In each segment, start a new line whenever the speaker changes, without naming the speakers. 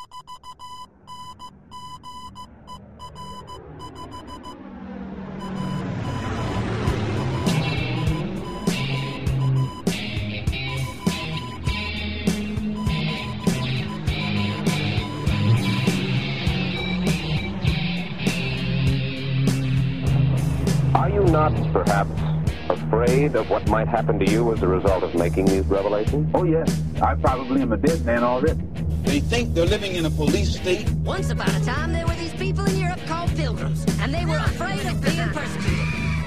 Are you not, perhaps, afraid of what might happen to you as a result of making these revelations?
Oh, yes. I probably am a dead man already.
They think they're living in a police state.
Once upon a time, there were these people in Europe called pilgrims, and they were afraid of being persecuted.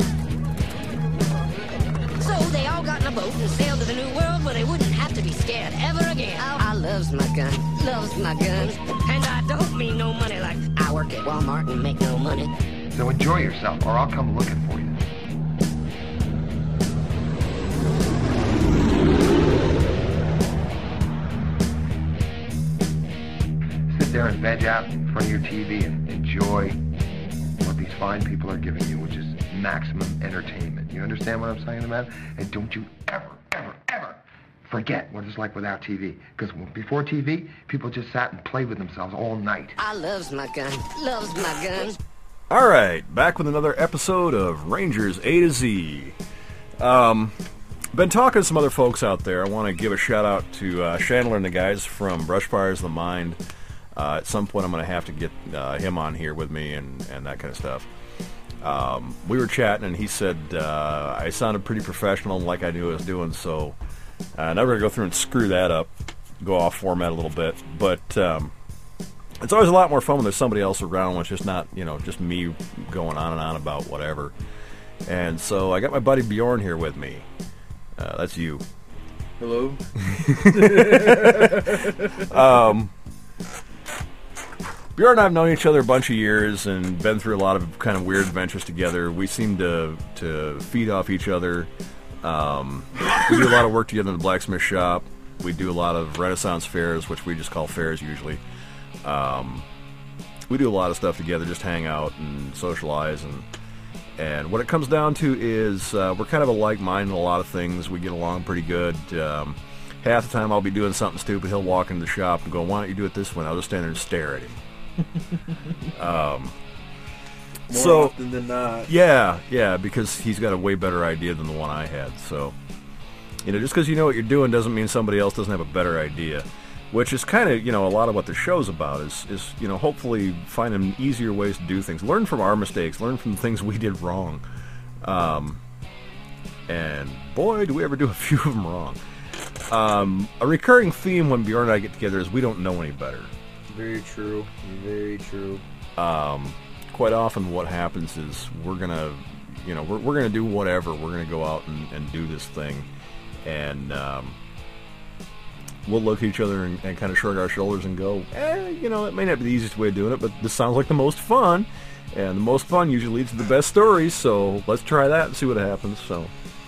So they all got in a boat and sailed to the New World where they wouldn't have to be scared ever again. I loves my gun, and I don't mean no money like I work at Walmart and make no money.
So enjoy yourself, or I'll come looking for you. Sit there and veg out in front of your TV and enjoy what these fine people are giving you, which is maximum entertainment. You understand what I'm saying, man? And don't you ever, ever, ever forget what it's like without TV. Because before TV, people just sat and played with themselves all night.
I loves my gun.
All right, back with another episode of Rangers A to Z. Been talking to some other folks out there. I want to give a shout out to Chandler and the guys from Brush Fires of the Mind. At some point, I'm going to have to get him on here with me and that kind of stuff. We were chatting, and he said I sounded pretty professional, like I knew what I was doing. So I'm never going to go through and screw that up, go off format a little bit, but. It's always a lot more fun when there's somebody else around when it's just not, just me going on and on about whatever. And so I got my buddy Bjorn here with me. That's you.
Hello.
Bjorn and I have known each other a bunch of years and been through a lot of kind of weird adventures together. We seem to feed off each other. We do a lot of work together in the blacksmith shop. We do a lot of Renaissance fairs, which we just call fairs usually. We do a lot of stuff together, just hang out and socialize, and what it comes down to is we're kind of a like mind in a lot of things. We get along pretty good. Half the time I'll be doing something stupid, he'll walk into the shop and go, "Why don't you do it this way?" I'll just stand there and stare at him.
More often than not.
Yeah, because he's got a way better idea than the one I had. So, just because you know what you're doing doesn't mean somebody else doesn't have a better idea. Which is kind of, a lot of what the show's about is hopefully finding easier ways to do things. Learn from our mistakes. Learn from the things we did wrong. And boy, do we ever do a few of them wrong. A recurring theme when Bjorn and I get together is we don't know any better.
Very true. Very true.
Quite often what happens is we're going to, we're going to do whatever. We're going to go out and do this thing. And... we'll look at each other and kind of shrug our shoulders and go, it may not be the easiest way of doing it, but this sounds like the most fun. And the most fun usually leads to the best stories, so let's try that and see what happens. So,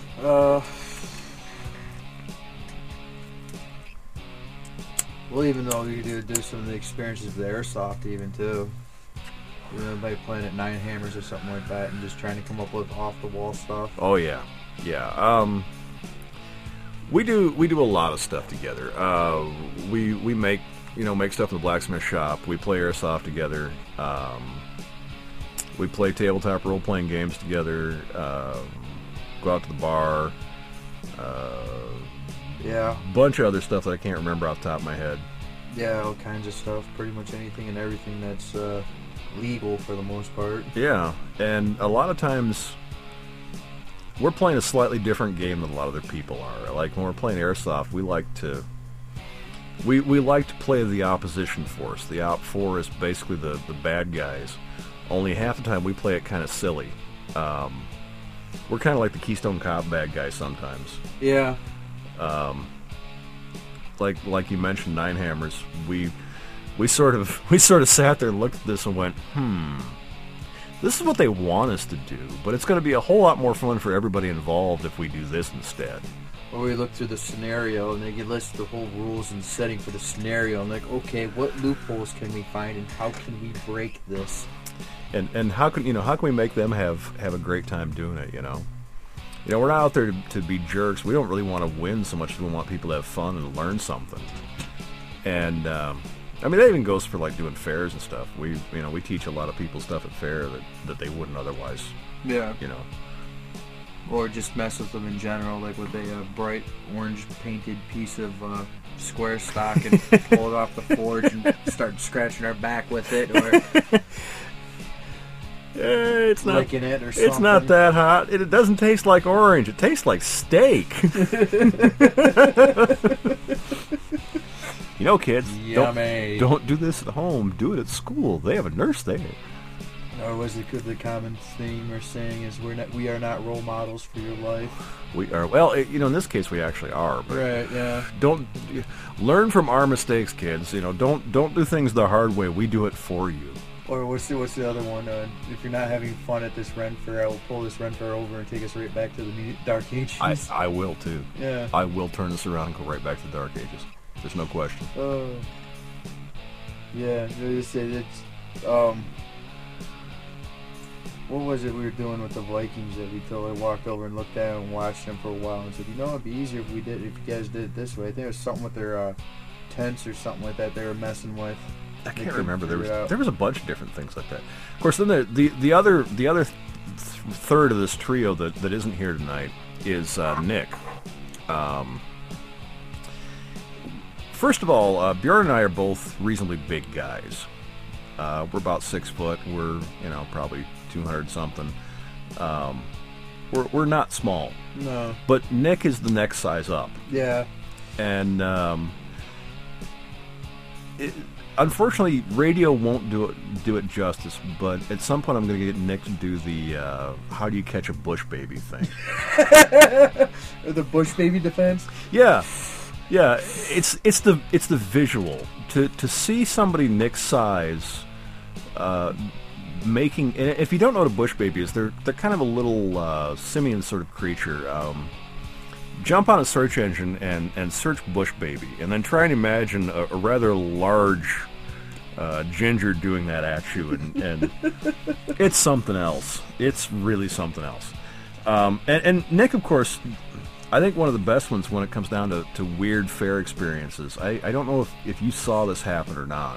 well, even though you do some of the experiences with Airsoft even, too. By playing at Nine Hammers or something like that and just trying to come up with off-the-wall stuff.
Oh, yeah. Yeah. We do a lot of stuff together. We make stuff in the blacksmith shop. We play Airsoft together. We play tabletop role-playing games together. Go out to the bar.
Yeah.
Bunch of other stuff that I can't remember off the top of my head.
Yeah, all kinds of stuff. Pretty much anything and everything that's legal for the most part.
Yeah, and a lot of times we're playing a slightly different game than a lot of other people are. Like when we're playing Airsoft, we like to play the opposition force. The Op 4 is basically the bad guys. Only half the time we play it kind of silly. We're kind of like the Keystone Cop bad guys sometimes.
Yeah.
Like you mentioned, Nine Hammers. We sort of sat there and looked at this and went, this is what they want us to do, but it's going to be a whole lot more fun for everybody involved if we do this instead.
Or we look through the scenario and they can list the whole rules and setting for the scenario. And like, okay, what loopholes can we find and how can we break this?
And how can we make them have a great time doing it? We're not out there to be jerks. We don't really want to win so much as we want people to have fun and learn something. And I mean, that even goes for like doing fairs and stuff. We teach a lot of people stuff at fair that they wouldn't otherwise.
Yeah.
You know.
Or just mess with them in general, like with a bright orange painted piece of square stock and pull it off the forge and start scratching our back with it, or
it's not
licking it or something.
It's not that hot. It doesn't taste like orange. It tastes like steak. You know, kids,
Yummy.
don't do this at home. Do it at school. They have a nurse there.
Or was it the common theme or saying is we are not role models for your life?
We are. Well, in this case, we actually are. But
Right. Yeah.
don't learn from our mistakes, kids. Don't do things the hard way. We do it for you.
Or what's the other one? If you're not having fun at this Ren Fair, I will pull this Ren Fair over and take us right back to the Dark Ages.
I will too.
Yeah.
I will turn this around and go right back to the Dark Ages. There's no question.
Yeah. It's what was it we were doing with the Vikings that we totally walked over and looked at and watched them for a while and said, it'd be easier if you guys did it this way. I think it was something with their tents or something like that they were messing with.
I can't remember. There was a bunch of different things like that. Of course, then the other third of this trio that isn't here tonight is Nick. First of all, Bjorn and I are both reasonably big guys. We're about 6 foot. We're probably 200 something. We're not small.
No.
But Nick is the next size up.
Yeah.
And unfortunately, radio won't do it justice. But at some point, I'm going to get Nick to do the how do you catch a bush baby thing.
The bush baby defense.
Yeah. It's the visual to see somebody Nick's size. Making, and if you don't know what a bush baby is, they're kind of a little simian sort of creature. Jump on a search engine and search bush baby, and then try and imagine a rather large ginger doing that at you, and it's something else. It's really something else. And Nick, of course, I think one of the best ones when it comes down to weird fair experiences. I don't know if you saw this happen or not.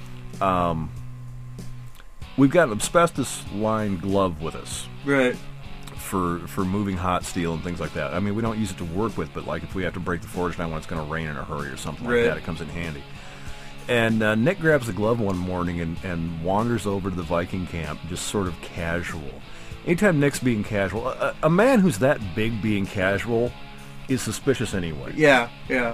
We've got an asbestos-lined glove with us.
Right.
For moving hot steel and things like that. I mean, we don't use it to work with, but like if we have to break the forge down when it's going to rain in a hurry or something like that, it comes in handy. And Nick grabs the glove one morning and wanders over to the Viking camp, just sort of casual. Anytime Nick's being casual, a man who's that big being casual is suspicious anyway.
Yeah.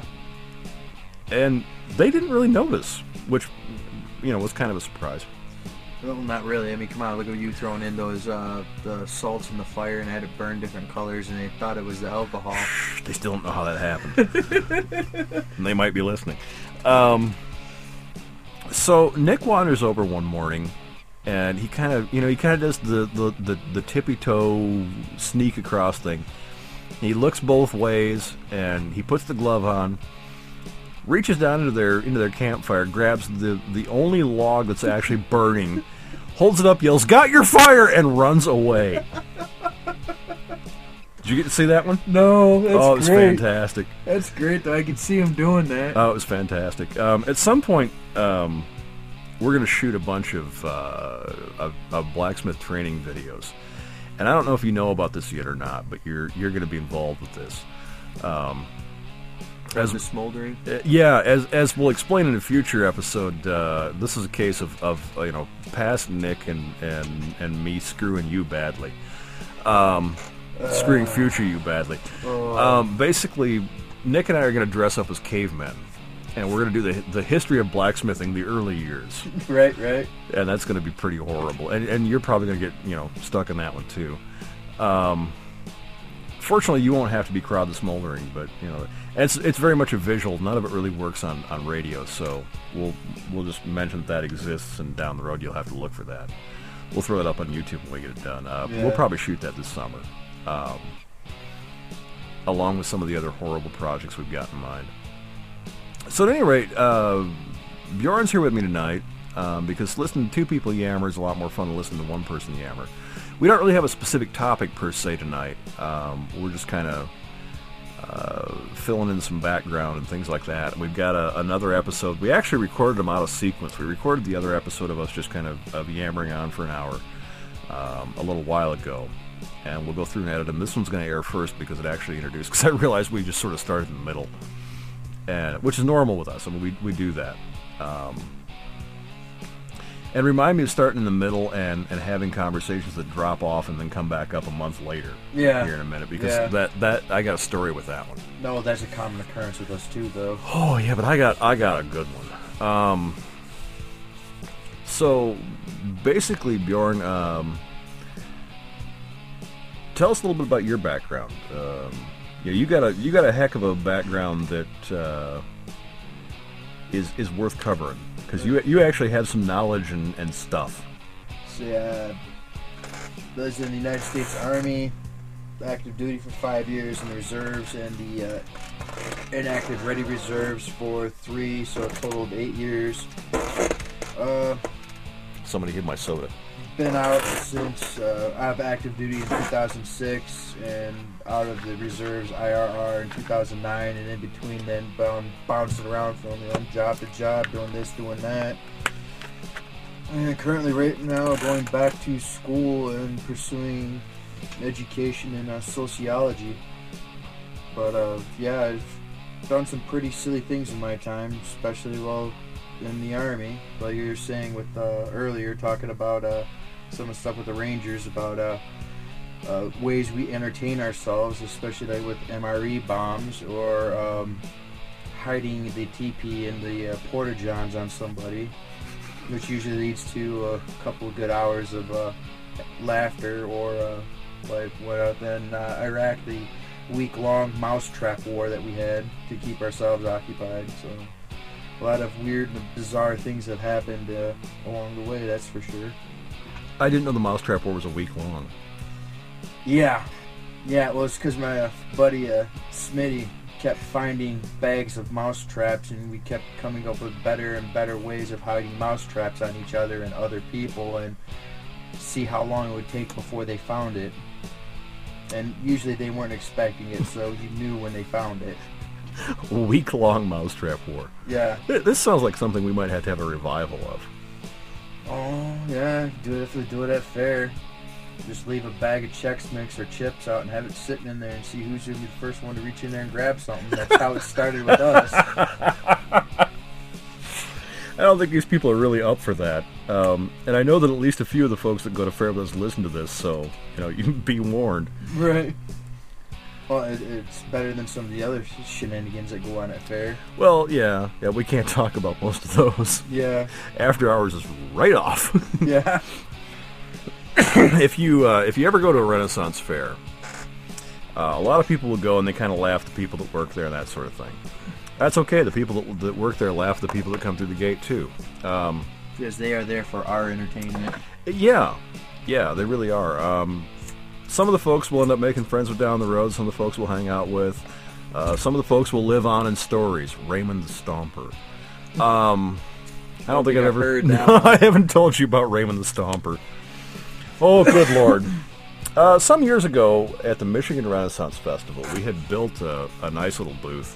And they didn't really notice, which, was kind of a surprise.
Well, not really. I mean, come on, look at you throwing in those the salts in the fire and had it burn different colors, and they thought it was the alcohol.
They still don't know how that happened. And they might be listening. So Nick wanders over one morning, and he kind of does the tippy toe sneak across thing. He looks both ways, and he puts the glove on. Reaches down into their campfire, grabs the only log that's actually burning, holds it up, yells, "Got your fire!" and runs away. Did you get to see that one?
No, that's great.
Oh, it was fantastic.
That's great, though. I could see him doing that.
Oh, it was fantastic. At some point, we're going to shoot a bunch of blacksmith training videos. And I don't know if you know about this yet or not, but you're going to be involved with this.
As the smoldering?
As we'll explain in a future episode, this is a case of past Nick and me screwing you badly. Screwing future you badly. Basically, Nick and I are going to dress up as cavemen. And we're going to do the history of blacksmithing, the early years.
Right.
And that's going to be pretty horrible. And you're probably going to get, stuck in that one, too. Fortunately, you won't have to be Crowd the Smoldering, but, it's very much a visual. None of it really works on radio, so we'll just mention that exists, and down the road you'll have to look for that. We'll throw it up on YouTube when we get it done. We'll probably shoot that this summer, along with some of the other horrible projects we've got in mind. So at any rate, Bjorn's here with me tonight because listening to two people yammer is a lot more fun than listening to one person yammer. We don't really have a specific topic per se tonight. We're just kind of filling in some background and things like that. We've got another episode. We actually recorded them out of sequence. We recorded the other episode of us just kind of yammering on for an hour a little while ago. And we'll go through and edit them. This one's going to air first because it actually introduced, because I realized we just sort of started in the middle, which is normal with us. I mean, we do that. And remind me of starting in the middle and having conversations that drop off and then come back up a month later.
Yeah.
Here in a minute, because that I got a story with that one.
No, that's a common occurrence with us too, though.
Oh yeah, but I got a good one. So basically, Bjorn, tell us a little bit about your background. You got a heck of a background that is worth covering. Because you actually have some knowledge and stuff.
So yeah, I was in the United States Army, active duty for 5 years in the reserves, and the inactive ready reserves for 3, so a total of 8 years.
Somebody give my soda.
Been out since out of active duty in 2006, and out of the reserves IRR in 2009, and in between then bouncing around from job to job, doing this, doing that. And currently right now going back to school and pursuing education in sociology. But yeah, I've done some pretty silly things in my time, especially while in the Army. Like you were saying with earlier, talking about some of the stuff with the Rangers, about ways we entertain ourselves, especially like with MRE bombs, or hiding the TP and the porta-johns on somebody, which usually leads to a couple of good hours of laughter, or like what in Iraq, the week-long mousetrap war that we had to keep ourselves occupied. So a lot of weird and bizarre things have happened along the way, that's for sure.
I didn't know the mousetrap war was a week long.
Yeah, it was because my buddy Smitty kept finding bags of mousetraps, and we kept coming up with better and better ways of hiding mousetraps on each other and other people, and see how long it would take before they found it. And usually they weren't expecting it, so you knew when they found it.
Week-long mousetrap war.
Yeah.
This sounds like something we might have to have a revival of.
Oh, yeah, if we do it at fair. Just leave a bag of Chex Mix or chips out and have it sitting in there and see who's going to be the first one to reach in there and grab something. That's how it started with us.
I don't think these people are really up for that. And I know that at least a few of the folks that go to Fairbus listen to this, so, you can be warned.
Right. Well, it's better than some of the other shenanigans that go on at fair.
Well, yeah, we can't talk about most of those.
Yeah.
After Hours is right off.
Yeah.
If you ever go to a Renaissance fair, a lot of people will go and they kind of laugh at the people that work there and that sort of thing. That's okay. The people that work there laugh at the people that come through the gate too.
Because they are there for our entertainment.
Yeah, they really are. Some of the folks will end up making friends with down the road. Some of the folks we'll hang out with. Some of the folks will live on in stories. Raymond the Stomper. I don't think I've ever
heard that.
No, I haven't told you about Raymond the Stomper. Oh, good Lord. Some years ago at the Michigan Renaissance Festival, we had built a nice little booth.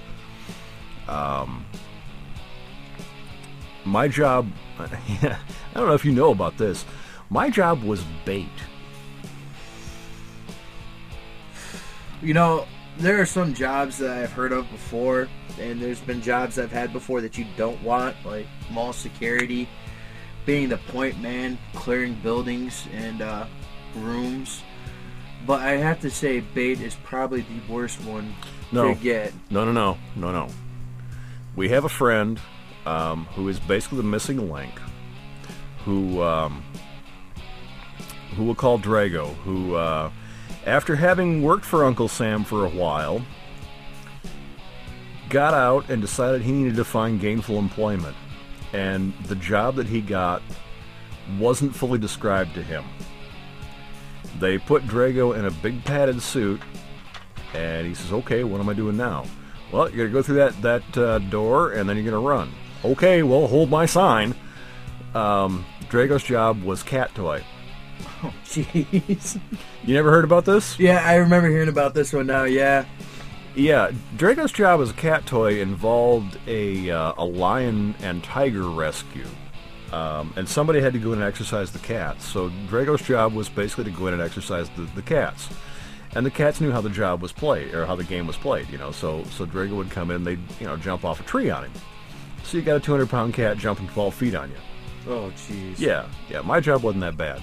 My job, I don't know if you know about this, my job was bait.
There are some jobs that I've heard of before, and there's been jobs I've had before that you don't want, like mall security, being the point man, clearing buildings and rooms. But I have to say, bait is probably the worst one to get.
No. We have a friend who is basically the missing link, who we'll call Drago, who, after having worked for Uncle Sam for a while, got out and decided he needed to find gainful employment. And the job that he got wasn't fully described to him. They put Drago in a big padded suit, and he says, okay, what am I doing now? Well, you're going to go through that door, and then you're going to run. Okay, well, hold my sign. Drago's job was cat toy.
Oh, jeez.
You never heard about this?
Yeah, I remember hearing about this one now, yeah.
Yeah, Drago's job as a cat toy involved a lion and tiger rescue. And somebody had to go in and exercise the cats. So Drago's job was basically to go in and exercise the cats. And the cats knew how the job was played, or how the game was played, you know. So Drago would come in and they'd, you know, jump off a tree on him. So you got a 200-pound cat jumping 12 feet on you.
Oh, jeez.
Yeah, my job wasn't that bad.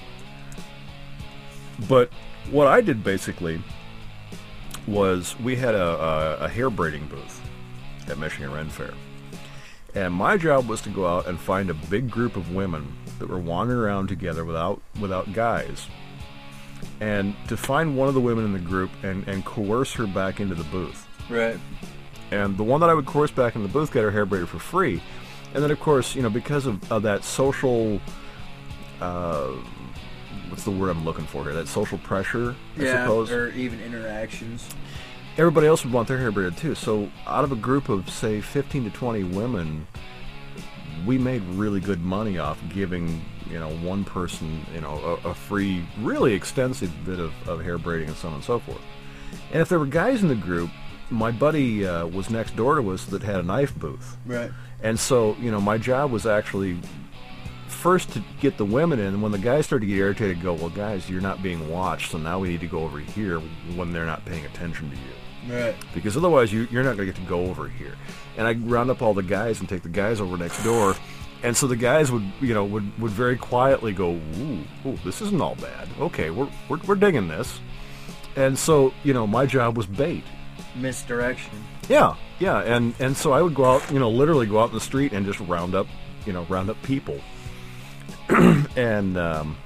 But what I did basically was we had a hair braiding booth at Michigan Ren Fair. And my job was to go out and find a big group of women that were wandering around together without guys. And to find one of the women in the group and coerce her back into the booth.
Right.
And the one that I would coerce back in the booth got her hair braided for free. And then, of course, you know, because of that social... what's the word I'm looking for here? That social pressure, I suppose.
Or even interactions.
Everybody else would want their hair braided too. So out of a group of, say, 15 to 20 women, we made really good money off giving, you know, one person, you know, a free, really extensive bit of hair braiding and so on and so forth. And if there were guys in the group, my buddy was next door to us that had a knife booth.
Right.
And so, you know, my job was actually first to get the women in, and when the guys started to get irritated, go, well, guys, you're not being watched, so now we need to go over here when they're not paying attention to you.
Right.
Because otherwise you're not going to get to go over here. And I'd round up all the guys and take the guys over next door, and so the guys would, you know, would very quietly go, ooh, this isn't all bad. Okay, we're digging this. And so, you know, my job was bait.
Misdirection.
Yeah, and so I would go out, you know, literally go out in the street and just round up people. And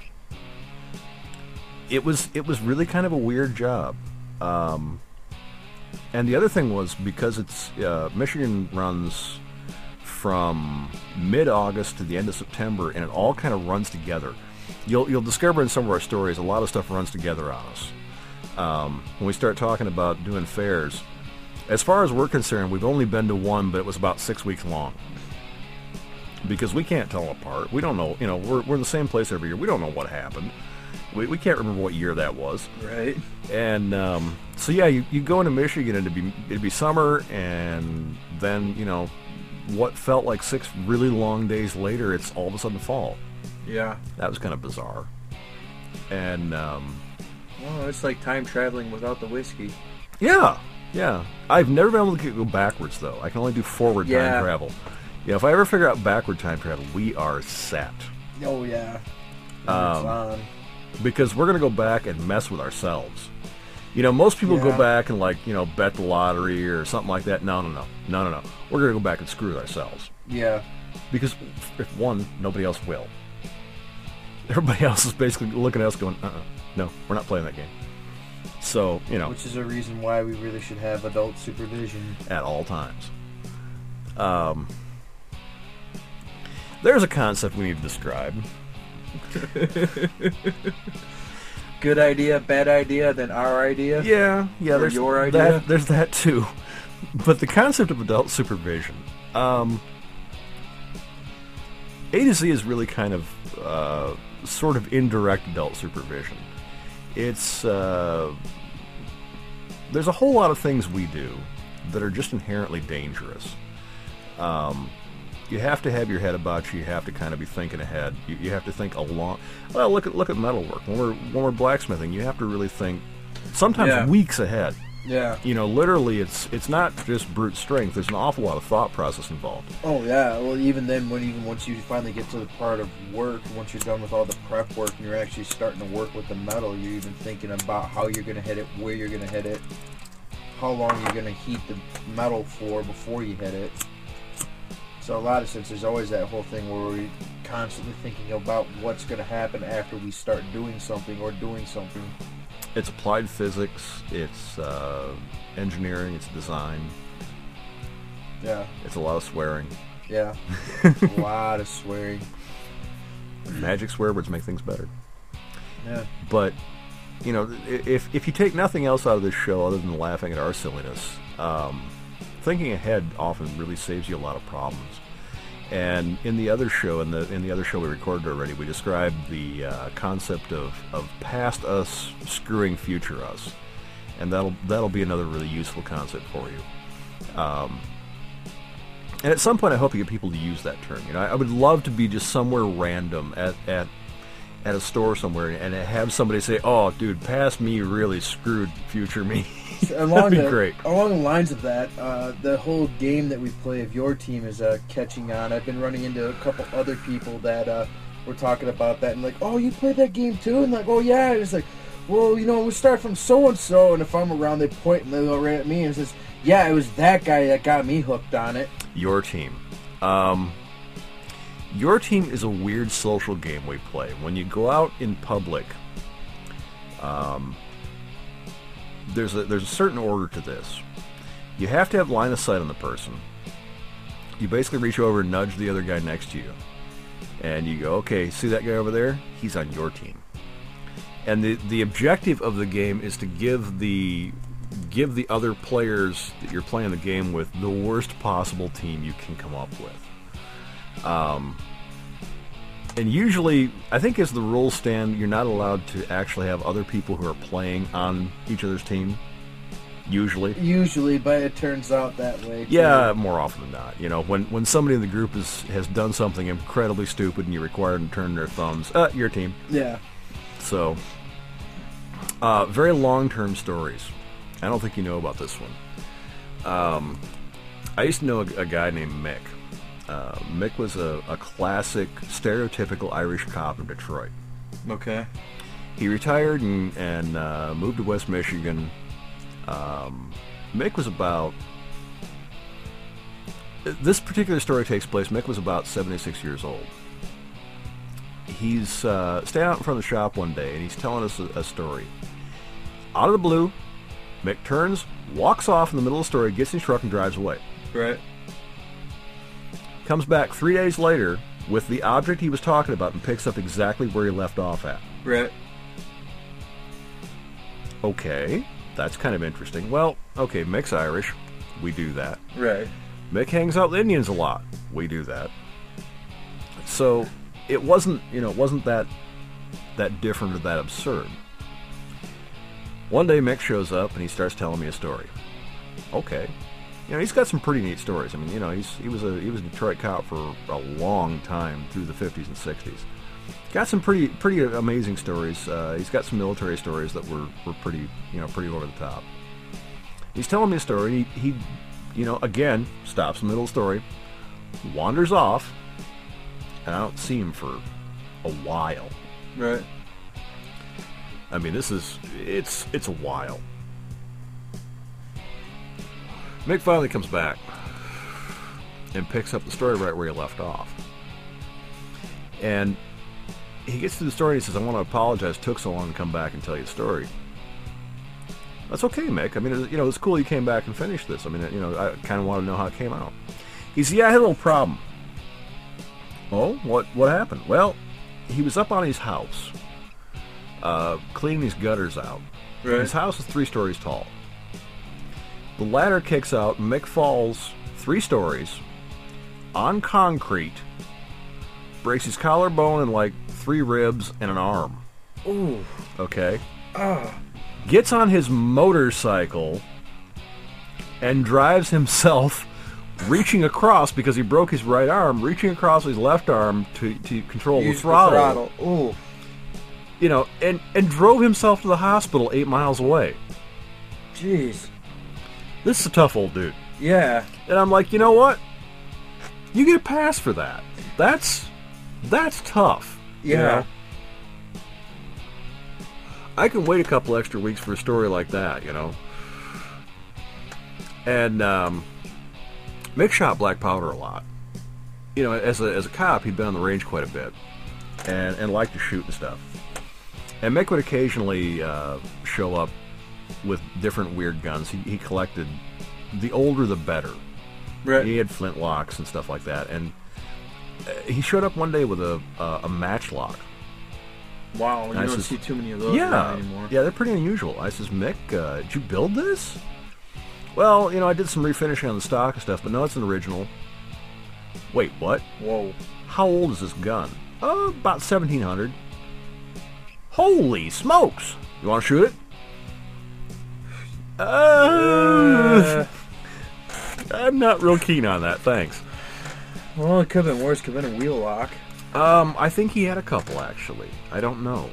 it was really kind of a weird job. And the other thing was, because it's Michigan runs from mid-August to the end of September, and it all kind of runs together. You'll discover in some of our stories a lot of stuff runs together on us. When we start talking about doing fairs, as far as we're concerned, we've only been to one, but it was about 6 weeks long. Because we can't tell them apart. We don't know, you know, we're in the same place every year. We don't know what happened. We can't remember what year that was.
Right.
And so yeah, you go into Michigan and it'd be summer, and then, you know, what felt like 6 really long days later, it's all of a sudden fall.
Yeah.
That was kind of bizarre. And
well, it's like time traveling without the whiskey.
Yeah. I've never been able to go backwards though. I can only do forward time travel. Yeah, if I ever figure out backward time travel, we are set.
Oh yeah. It's on.
Because we're going to go back and mess with ourselves. You know, most people go back and, like, you know, bet the lottery or something like that. No. We're going to go back and screw with ourselves.
Yeah.
Because, if one, nobody else will. Everybody else is basically looking at us going, no, we're not playing that game. So, you know.
Which is a reason why we really should have adult supervision.
At all times. There's a concept we need to describe.
Good idea, bad idea, then our idea?
Yeah,
or
there's
your idea?
There's that too. But the concept of adult supervision, A to Z is really kind of sort of indirect adult supervision. It's there's a whole lot of things we do that are just inherently dangerous. You have to have your head about you. You have to kind of be thinking ahead. You have to think along. Well, look at metalwork. When we're blacksmithing, you have to really think sometimes weeks ahead.
Yeah.
You know, literally, it's not just brute strength. There's an awful lot of thought process involved.
Oh yeah. Well, even then, once you finally get to the part of work, once you're done with all the prep work and you're actually starting to work with the metal, you're even thinking about how you're going to hit it, where you're going to hit it, how long you're going to heat the metal for before you hit it. So a lot of sense, there's always that whole thing where we're constantly thinking about what's going to happen after we start doing something or doing something.
It's applied physics, it's engineering, it's design.
Yeah.
It's a lot of swearing.
Yeah. A lot of swearing.
Magic swear words make things better.
Yeah.
But, you know, if you take nothing else out of this show other than laughing at our silliness, thinking ahead often really saves you a lot of problems. And in the other show, in the other show we recorded already, we described the concept of past us screwing future us. and that'll be another really useful concept for you. And at some point, I hope you get people to use that term. You know, I would love to be just somewhere random at a store somewhere and have somebody say, "Oh, dude, past me really screwed future me." That'd be great.
Along the lines of that, the whole game that we play of your team is catching on. I've been running into a couple other people that were talking about that and like, "Oh, you played that game too?" And like, "Oh yeah." And it's like, "Well, you know, we start from so and so," and if I'm around, they point and they go right at me and says, "Yeah, it was that guy that got me hooked on it."
Your team. Your team is a weird social game we play. When you go out in public, there's a certain order to this. You have to have line of sight on the person. You basically reach over and nudge the other guy next to you. And you go, "Okay, see that guy over there? He's on your team." And the objective of the game is to give the other players that you're playing the game with the worst possible team you can come up with. And usually, I think as the rules stand, you're not allowed to actually have other people who are playing on each other's team. Usually, but it turns out that way. Yeah, more often than not. You know, when somebody in the group has done something incredibly stupid and you require them to turn their thumbs, your team.
Yeah.
So, very long-term stories. I don't think you know about this one. I used to know a guy named Mick. Mick was a classic, stereotypical Irish cop in Detroit.
Okay.
He retired and moved to West Michigan. Mick was about... This particular story takes place, Mick was about 76 years old. He's standing out in front of the shop one day, and he's telling us a story. Out of the blue, Mick turns, walks off in the middle of the story, gets in his truck, and drives away.
Right.
Comes back 3 days later with the object he was talking about and picks up exactly where he left off at.
Right.
Okay, that's kind of interesting. Well, okay, Mick's Irish. We do that.
Right.
Mick hangs out with Indians a lot. We do that. So it wasn't that different or that absurd. One day Mick shows up and he starts telling me a story. Okay. You know, he's got some pretty neat stories. I mean, you know, he was a Detroit cop for a long time through the 50s and 60s. Got some pretty amazing stories. He's got some military stories that were pretty over the top. He's telling me a story. He again stops in the middle of the story, wanders off, and I don't see him for a while.
Right.
I mean, it's a while. Mick finally comes back and picks up the story right where he left off. And he gets to the story and he says, "I want to apologize. It took so long to come back and tell you the story." That's okay, Mick. I mean, it's cool you came back and finished this. I mean, I kind of want to know how it came out. He said, "Yeah, I had a little problem." "Oh, what happened?" "Well, he was up on his house, cleaning these gutters out.
Right.
His house is 3 stories tall. The ladder kicks out, Mick falls 3 stories on concrete, breaks his collarbone and like 3 ribs and an arm."
Ooh.
Okay? Gets on his motorcycle and drives himself, reaching across, because he broke his right arm, reaching across his left arm to control the throttle.
Ooh.
You know, and drove himself to the hospital 8 miles away.
Jeez.
This is a tough old dude.
Yeah.
And I'm like, you know what? You get a pass for that. That's tough.
Yeah.
You know? I can wait a couple extra weeks for a story like that, you know. And Mick shot black powder a lot. You know, as a cop, he'd been on the range quite a bit and liked to shoot and stuff. And Mick would occasionally show up with different weird guns. He collected, the older the better.
Right.
He had flintlocks and stuff like that. And he showed up one day with a matchlock.
Wow, you don't see too many of those around anymore.
Yeah, they're pretty unusual. I says, "Mick, did you build this?" "Well, I did some refinishing on the stock and stuff, but no, it's an original." "Wait, what?"
Whoa.
"How old is this gun?" About 1700. "Holy smokes! You want to shoot it?" I'm not real keen on that, thanks.
Well, it could have been worse. Could have been a wheel lock.
I think he had a couple, actually. I don't know.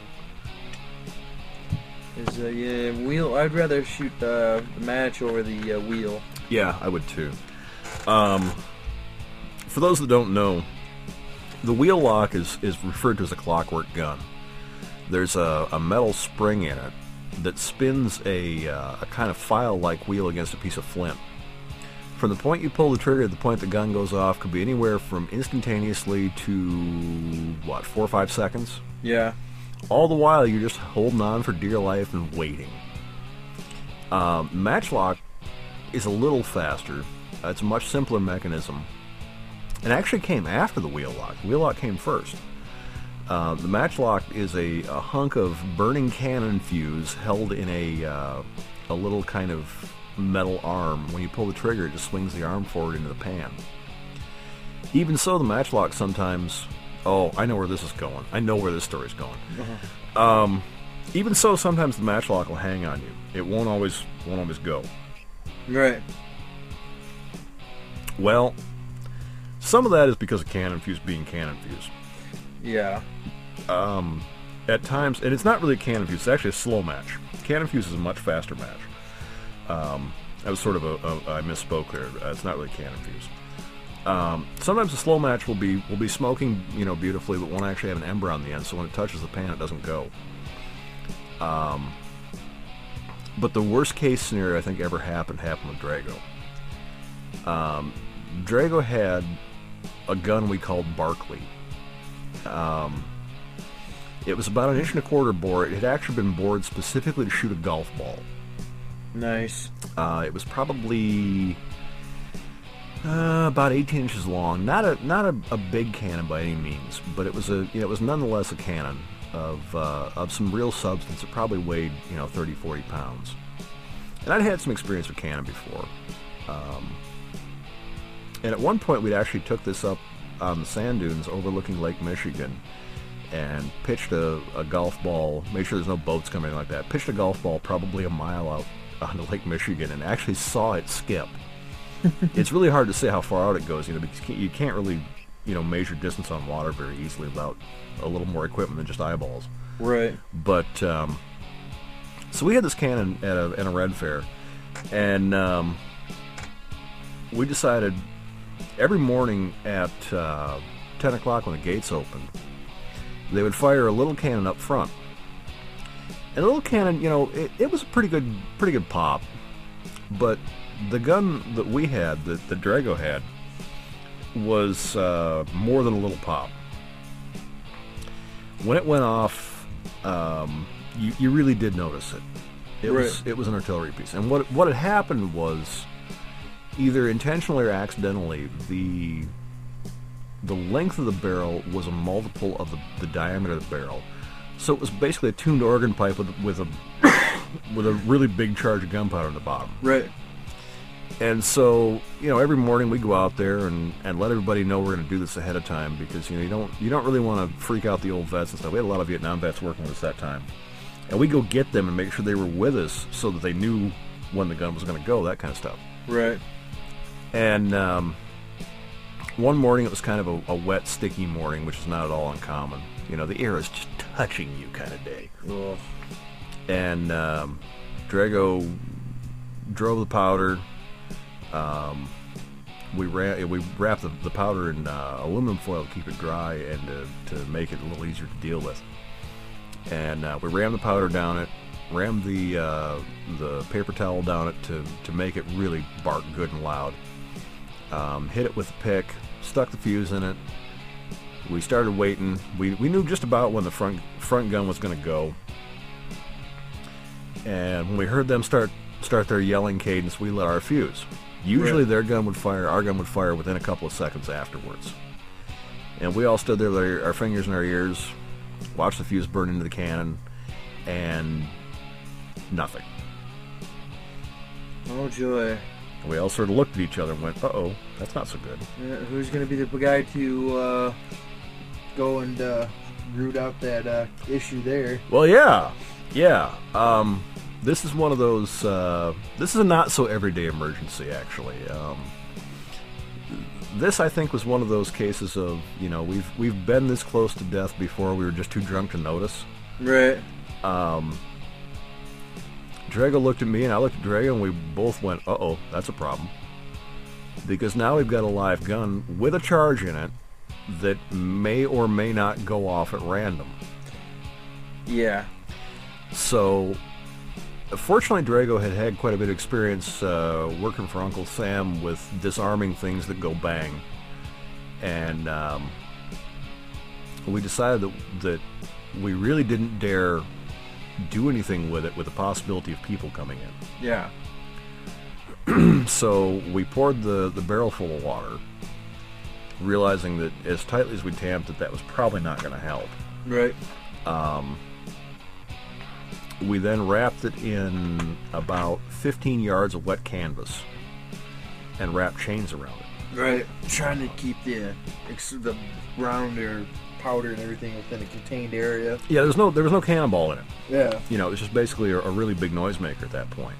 Wheel. I'd rather shoot the match over the wheel.
Yeah, I would too. For those that don't know, the wheel lock is referred to as a clockwork gun. There's a metal spring in it that spins a kind of file-like wheel against a piece of flint. From the point you pull the trigger to the point the gun goes off could be anywhere from instantaneously to, 4 or 5 seconds?
Yeah.
All the while, you're just holding on for dear life and waiting. Matchlock is a little faster. It's a much simpler mechanism. It actually came after the wheel lock. The wheel lock came first. The matchlock is a hunk of burning cannon fuse held in a little kind of metal arm. When you pull the trigger, it just swings the arm forward into the pan. Even so, the matchlock sometimes... Oh, I know where this is going. I know where this story's going. Even so, sometimes the matchlock will hang on you. It won't always go.
Right.
Well, some of that is because of cannon fuse being cannon fuse.
Yeah.
At times, and it's not really a cannon fuse, it's actually a slow match. Cannon fuse is a much faster match. That was sort of I misspoke there. It's not really cannon fuse. Sometimes a slow match will be smoking, beautifully, but won't actually have an ember on the end, so when it touches the pan, it doesn't go. But the worst case scenario I think ever happened with Drago. Drago had a gun we called Barkley. It was about 1.25 inch bore. It had actually been bored specifically to shoot a golf ball. Nice. It was probably about 18 inches long. Not a big cannon by any means, but it was nonetheless a cannon of some real substance. It probably weighed 30-40 pounds. And I'd had some experience with cannon before. And at one point we'd actually took this up on the sand dunes overlooking Lake Michigan and pitched a golf ball, made sure there's no boats coming like that, pitched a golf ball probably a mile out onto Lake Michigan and actually saw it skip. It's really hard to say how far out it goes, because you can't really, measure distance on water very easily without a little more equipment than just eyeballs.
Right.
But, so we had this cannon at a Red Fair, and we decided every morning at 10 o'clock when the gates opened, they would fire a little cannon up front. And the little cannon, it was a pretty good pop, but the gun that we had, that Drago had, was more than a little pop. When it went off, you really did notice it. It was an artillery piece. And what had happened was, either intentionally or accidentally, the length of the barrel was a multiple of the diameter of the barrel. So it was basically a tuned organ pipe with a really big charge of gunpowder in the bottom.
Right.
And so, every morning we go out there and let everybody know we're going to do this ahead of time, because you don't really want to freak out the old vets and stuff. We had a lot of Vietnam vets working with us that time, and we go get them and make sure they were with us so that they knew when the gun was going to go, that kind of stuff.
Right.
And one morning it was kind of a wet, sticky morning, which is not at all uncommon. The air is just touching you kind of day.
Ugh.
And Drago drove the powder. We wrapped the powder in aluminum foil to keep it dry and to make it a little easier to deal with. And we rammed the powder down it, rammed the paper towel down it to make it really bark good and loud. Hit it with a pick, stuck the fuse in it. We started waiting. We knew just about when the front gun was going to go. And when we heard them start their yelling cadence, we lit our fuse. Usually their gun would fire, our gun would fire within a couple of seconds afterwards. And we all stood there with our fingers in our ears, watched the fuse burn into the cannon, and nothing.
Oh joy.
And we all sort of looked at each other and went, uh-oh, that's not so good.
Yeah, who's going to be the guy to go and root out that issue there?
Well, yeah. this is one of those. This is a not so everyday emergency, actually. This, I think, was one of those cases of, you know, we've been this close to death before. We were just too drunk to notice.
Right.
Drago looked at me, and I looked at Drago, and we both went, "Uh-oh, that's a problem." Because now we've got a live gun with a charge in it that may or may not go off at random.
Yeah.
So, fortunately, Drago had quite a bit of experience working for Uncle Sam with disarming things that go bang. And we decided that we really didn't dare do anything with it with the possibility of people coming in.
Yeah.
So we poured the barrel full of water, realizing that as tightly as we tamped it, that was probably not going to help.
Right.
We then wrapped it in about 15 yards of wet canvas and wrapped chains around it.
Right. Trying to keep the round or powder and everything within a contained area.
Yeah, there was no cannonball in it.
Yeah.
You know, it was just basically a really big noisemaker at that point.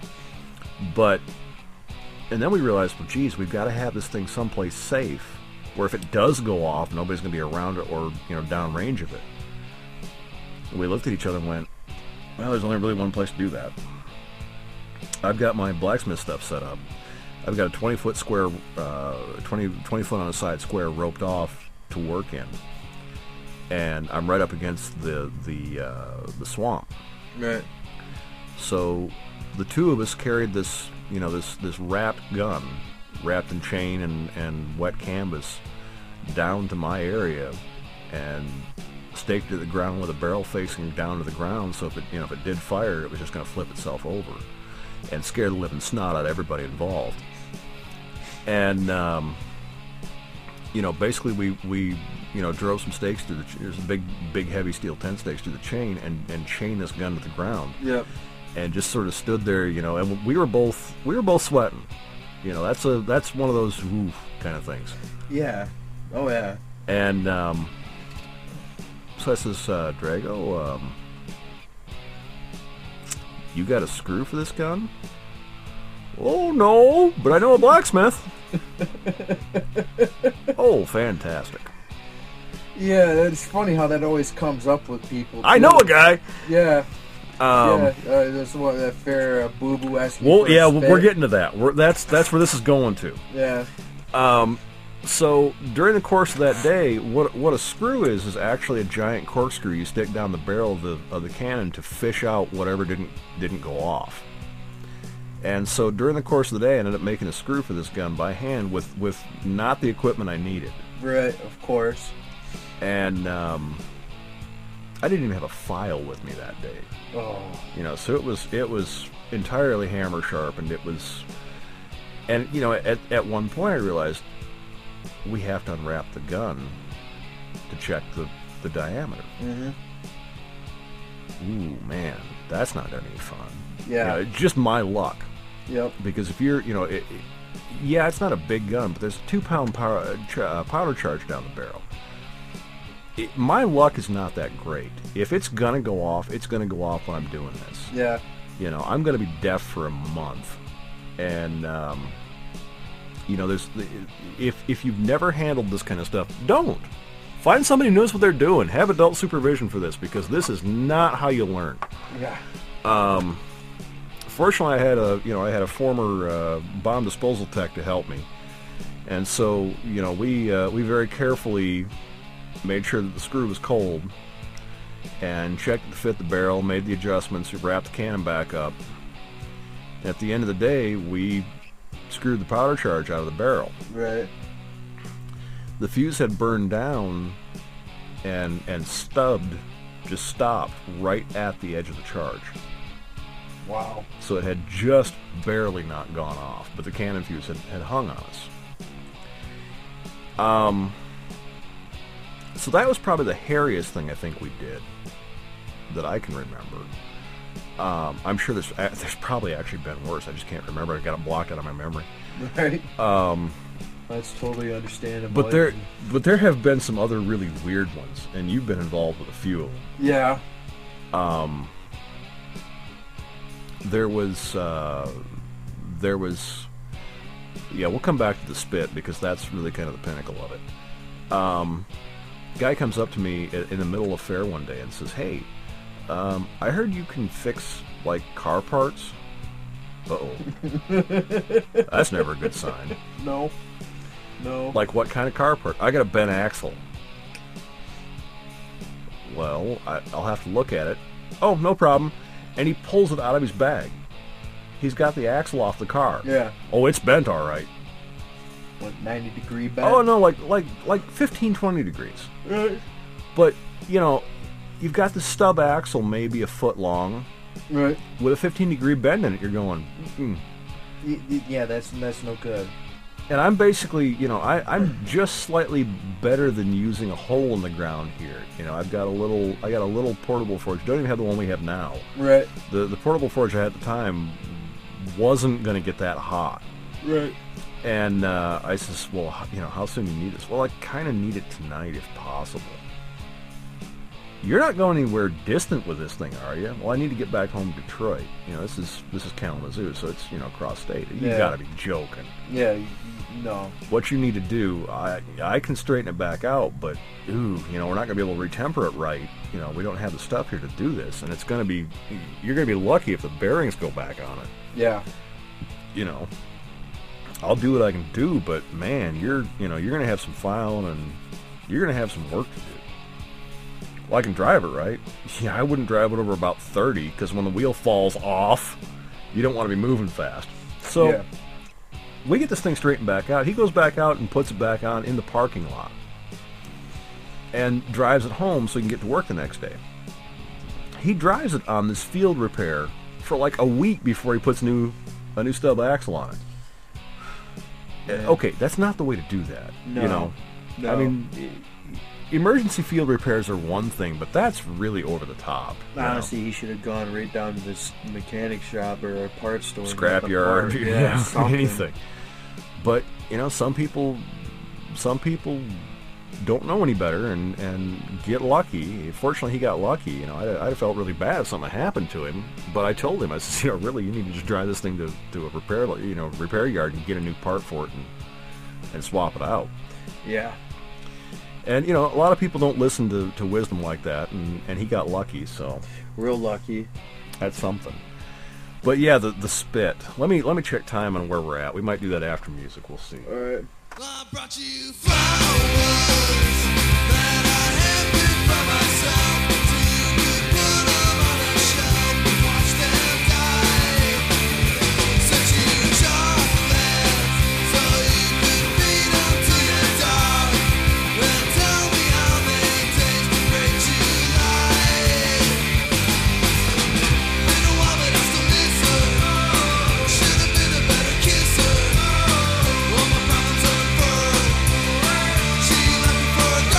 And then we realized, well, geez, we've got to have this thing someplace safe, where if it does go off, nobody's going to be around it or, you know, downrange of it. And we looked at each other and went, well, there's only really one place to do that. I've got my blacksmith stuff set up. I've got a 20-foot square, 20 foot on a side square roped off to work in, and I'm right up against the swamp.
Right.
So the two of us carried this, you know, this wrapped gun, wrapped in chain and wet canvas, down to my area, and staked it to the ground with a barrel facing down to the ground. So if it did fire, it was just going to flip itself over and scare the living snot out of everybody involved. And you know, basically we you know, drove some stakes through there's big heavy steel tent stakes through the chain and chained this gun to the ground.
Yep.
And just sort of stood there, you know, and we were both sweating. You know, that's one of those oof kind of things.
Yeah. Oh yeah.
And so I says, Drago, you got a screw for this gun? Oh no, but I know a blacksmith. Oh, fantastic.
Yeah, it's funny how that always comes up with people.
I know a guy.
Yeah. There's that fair boo-boo asking.
Well,
for a
yeah,
spit.
we're getting to that. That's where this is going to.
Yeah.
So during the course of that day, what a screw is actually a giant corkscrew you stick down the barrel of the cannon to fish out whatever didn't go off. And so during the course of the day, I ended up making a screw for this gun by hand with not the equipment I needed.
Right, of course.
And I didn't even have a file with me that day.
Oh.
You know, so it was entirely hammer sharp, and you know, at one point I realized we have to unwrap the gun to check the diameter.
Mm-hmm.
Ooh, man, that's not any fun.
Yeah.
You know, just my luck.
Yep.
Because if you're, you know, yeah, it's not a big gun, but there's a 2-pound powder charge down the barrel. My luck is not that great. If it's gonna go off, it's gonna go off when I'm doing this.
Yeah.
You know, I'm gonna be deaf for a month, and you know, if you've never handled this kind of stuff, don't. Find somebody who knows what they're doing. Have adult supervision for this, because this is not how you learn.
Yeah.
Fortunately, I had a former bomb disposal tech to help me, and so, you know, we very carefully made sure that the screw was cold, and checked it to fit the barrel, made the adjustments, wrapped the cannon back up. At the end of the day, we screwed the powder charge out of the barrel.
Right.
The fuse had burned down and just stopped right at the edge of the charge.
Wow.
So it had just barely not gone off, but the cannon fuse had hung on us. So that was probably the hairiest thing I think we did that I can remember. I'm sure there's probably actually been worse. I just can't remember. I got it blocked out of my memory.
Right. That's totally understandable.
But there have been some other really weird ones, and you've been involved with a few of them.
Yeah.
there was, yeah, we'll come back to the spit because that's really kind of the pinnacle of it. Guy comes up to me in the middle of fair one day and says, "Hey, I heard you can fix, like, car parts." Uh-oh. That's never a good sign.
No.
Like, what kind of car part? I got a bent axle. Well, I'll have to look at it. Oh, no problem. And he pulls it out of his bag. He's got the axle off the car.
Yeah.
Oh, it's bent all right.
What, 90-degree bend?
Oh, no, like 15, 20 degrees.
Right.
But, you know, you've got the stub axle maybe a foot long.
Right.
With a 15-degree bend in it, you're going,
Yeah, that's no good.
And I'm basically, you know, I'm just slightly better than using a hole in the ground here. You know, I got a little portable forge. Don't even have the one we have now.
Right.
The portable forge I had at the time wasn't going to get that hot.
Right.
And I says, well, you know, how soon do you need this? Well, I kind of need it tonight if possible. You're not going anywhere distant with this thing, are you? Well, I need to get back home to Detroit. You know, this is Kalamazoo, so it's, you know, cross state. You got to be joking.
Yeah, no.
What you need to do, I can straighten it back out, but ooh, you know, we're not going to be able to retemper it right. You know, we don't have the stuff here to do this, and it's going to be, you're going to be lucky if the bearings go back on it.
Yeah.
You know, I'll do what I can do, but man, you're going to have some filing and you're going to have some work to do. Well, I can drive it, right? Yeah, I wouldn't drive it over about 30, because when the wheel falls off, you don't want to be moving fast. So, we get this thing straightened back out. He goes back out and puts it back on in the parking lot. And drives it home so he can get to work the next day. He drives it on this field repair for like a week before he puts a new stub axle on it. Yeah. Okay, that's not the way to do that.
No.
You know?
No.
I mean, emergency field repairs are one thing, but that's really over the top.
Honestly, he should have gone right down to this mechanic shop or a parts store.
Scrapyard, anything. But, you know, some people don't know any better and get lucky. Fortunately, he got lucky. You know, I'd have felt really bad if something happened to him. But I told him, I said, you know, really, you need to just drive this thing to a repair yard and get a new part for it and swap it out.
Yeah.
And, you know, a lot of people don't listen to wisdom like that, and he got lucky, so.
Real lucky.
That's something. But yeah, the spit. Let me check time on where we're at. We might do that after music. We'll see.
All right.
I brought you flowers that I had picked by myself, so you could put them on a shelf and watch them die. Sent you chocolates so you could feed them to your dog. Well, tell me how many days to break you like. Been a while, but I still miss her. Should have been a better kisser. All my problems unfurled. She left me for a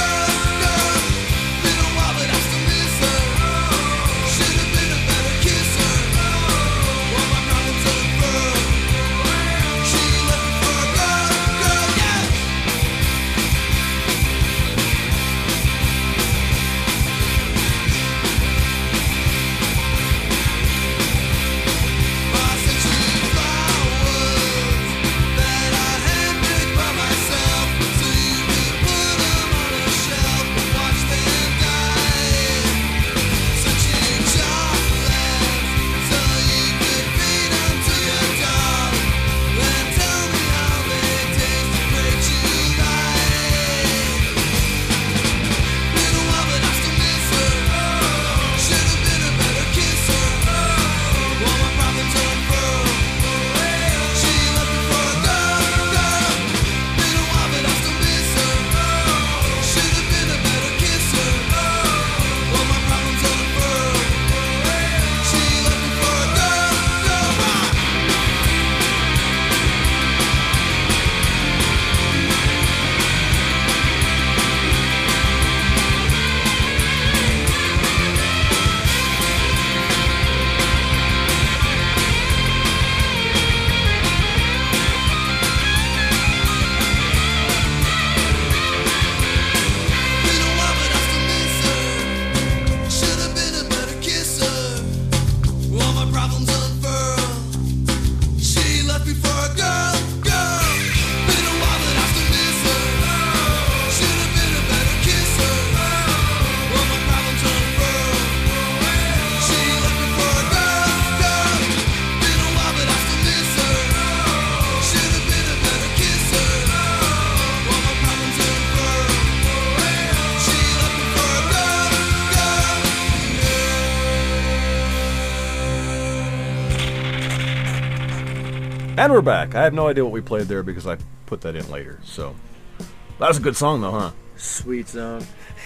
And we're back. I have no idea what we played there because I put that in later. So that was a good song, though, huh?
Sweet song.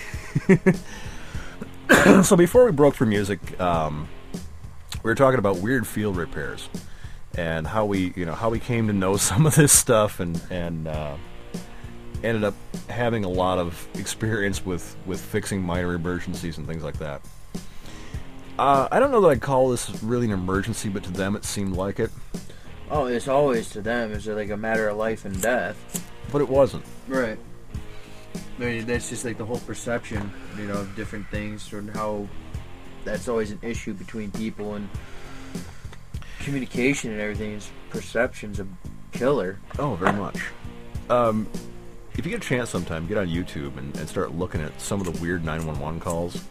So before we broke for music, we were talking about weird field repairs and how we came to know some of this stuff and ended up having a lot of experience with fixing minor emergencies and things like that. I don't know that I'd call this really an emergency, but to them it seemed like it.
Oh, it's always to them. It's like a matter of life and death.
But it wasn't.
Right. I mean, that's just like the whole perception, of different things, and how that's always an issue between people and communication and everything. Is perception's a killer.
Oh, very much. If you get a chance sometime, get on YouTube and start looking at some of the weird 911 calls.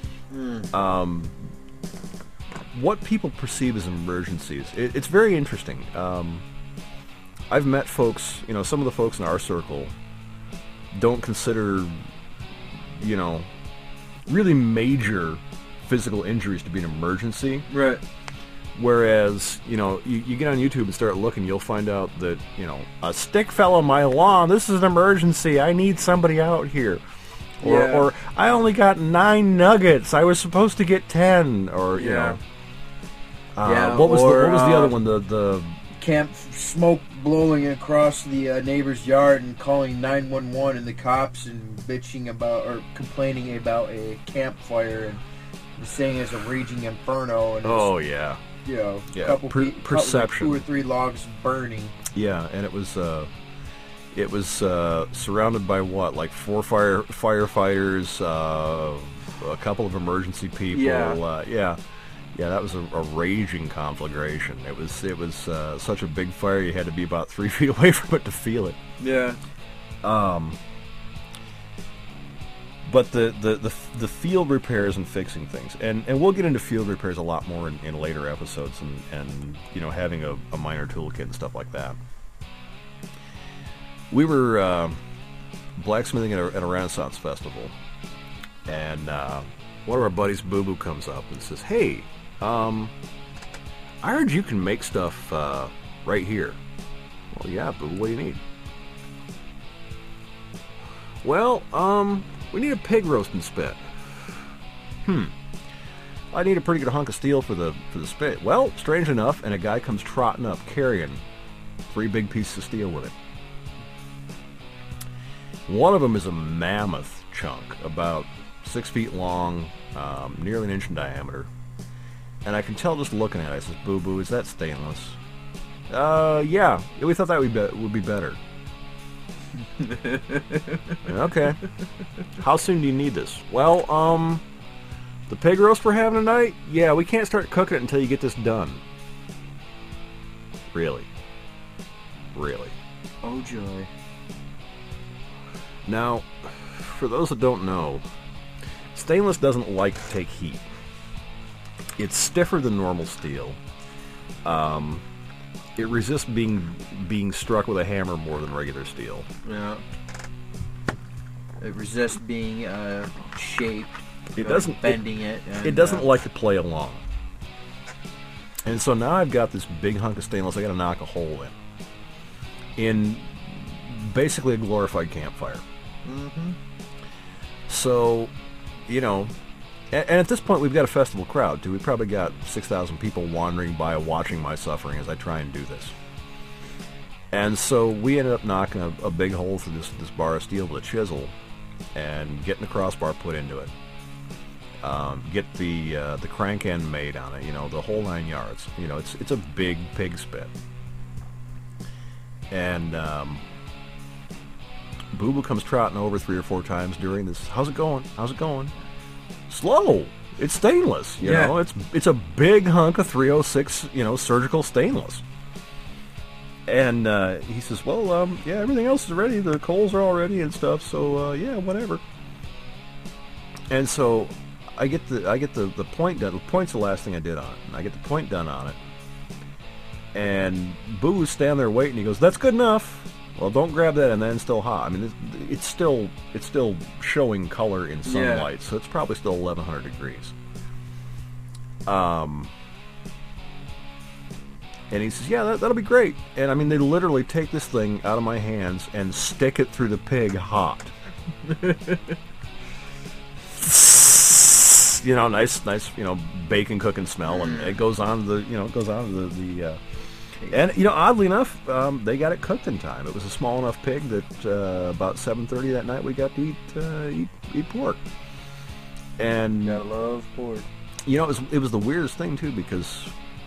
What people perceive as emergencies. It's very interesting. I've met folks, some of the folks in our circle don't consider, really major physical injuries to be an emergency.
Right.
Whereas, you get on YouTube and start looking, you'll find out that, a stick fell on my lawn. This is an emergency. I need somebody out here. Or I only got 9 nuggets. I was supposed to get 10. Or, you know. What was the other one? The
camp smoke blowing across the neighbor's yard and calling 911 and the cops and bitching about or complaining about a campfire and saying it's a raging inferno. And
perception.
2 or 3 logs burning.
Yeah, and it was surrounded by what, like 4 firefighters, a couple of emergency people. Yeah, that was a raging conflagration. It was such a big fire you had to be about 3 feet away from it to feel it.
Yeah.
But the field repairs and fixing things, and we'll get into field repairs a lot more in later episodes, and having a minor toolkit and stuff like that. We were blacksmithing at a Renaissance festival, and one of our buddies, Boo Boo, comes up and says, "Hey, I heard you can make stuff right here." Well, yeah, Boo, what do you need? Well, we need a pig roasting spit. I need a pretty good hunk of steel for the spit. Well, strange enough, and a guy comes trotting up carrying 3 big pieces of steel with it. One of them is a mammoth chunk, about 6 feet long, nearly an inch in diameter. And I can tell just looking at it. I says, "Boo Boo, is that stainless?" Yeah, we thought that would be better. Okay. How soon do you need this? Well, the pig roast we're having tonight? Yeah, we can't start cooking it until you get this done. Really?
Oh, joy.
Now, for those that don't know, stainless doesn't like to take heat. It's stiffer than normal steel. It resists being struck with a hammer more than regular steel.
Yeah. It resists being shaped.
It doesn't
bending it. And,
it doesn't like to play along. And so now I've got this big hunk of stainless. I got to knock a hole in basically a glorified campfire.
Mm-hmm.
So, and at this point we've got a festival crowd too. We've probably got 6,000 people wandering by watching my suffering as I try and do this. And so we ended up knocking a big hole through this bar of steel with a chisel and getting the crossbar put into it. Get the crank end made on it, the whole 9 yards. It's a big pig spit. And Boo Boo comes trotting over 3 or 4 times during this. How's it going? Slow. It's stainless. You know, it's a big hunk of 306, surgical stainless. And he says, "Well, yeah, everything else is ready. The coals are all ready and stuff. So yeah, whatever." And so I get the point done. The point's the last thing I did on it. And I get the point done on it. And Boo Boo's standing there waiting. He goes, "That's good enough." Well, don't grab that and then it's still hot. I mean, it's still showing color in sunlight, so it's probably still 1100 degrees. And he says, yeah, that'll be great. And I mean, they literally take this thing out of my hands and stick it through the pig hot. You know, nice, you know, bacon cooking smell, and it goes on to the and you know, oddly enough, they got it cooked in time. It was a small enough pig that about 7:30 that night we got to eat pork. And
Gotta love pork.
you know, it was the weirdest thing too, because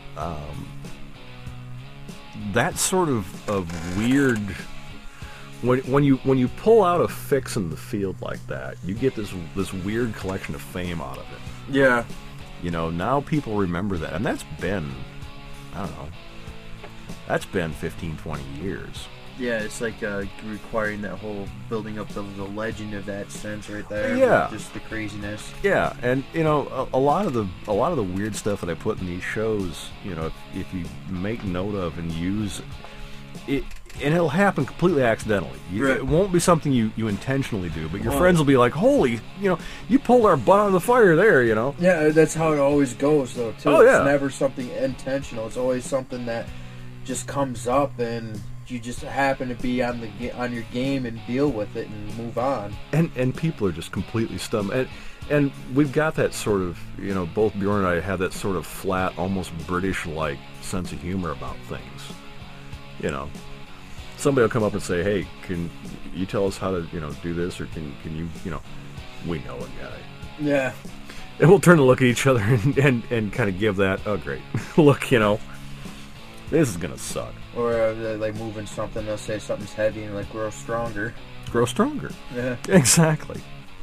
that sort of weird, when you pull out a fix in the field like that, you get this weird collection of fame out of it.
Yeah.
You know, now people remember that, and that's been, I don't know, that's been 15, 20 years.
Yeah, it's like requiring that whole building up the legend of that sense right there.
Yeah.
Just the craziness.
Yeah, and you know, a lot of the weird stuff that I put in these shows, you know, if you make note of and use it, and it'll happen completely accidentally.
Right.
It won't be something you intentionally do, but your friends will be like, "Holy, you know, you pulled our butt out of the fire there," you know.
Yeah, that's how it always goes, though. Too.
Oh, yeah.
It's never something intentional. It's always something that just comes up, and you just happen to be on your game and deal with it and move on.
And people are just completely stumped. And we've got that sort of, you know, both Bjorn and I have that sort of flat, almost British-like sense of humor about things. You know, somebody will come up and say, "Hey, can you tell us how to, you know, do this, or can you, you know, we know a guy."
Yeah.
And we'll turn to look at each other and kind of give that, oh great, look, you know, this is gonna suck.
Or like moving something, they'll say something's heavy and like grow stronger.
Grow stronger.
Yeah.
Exactly.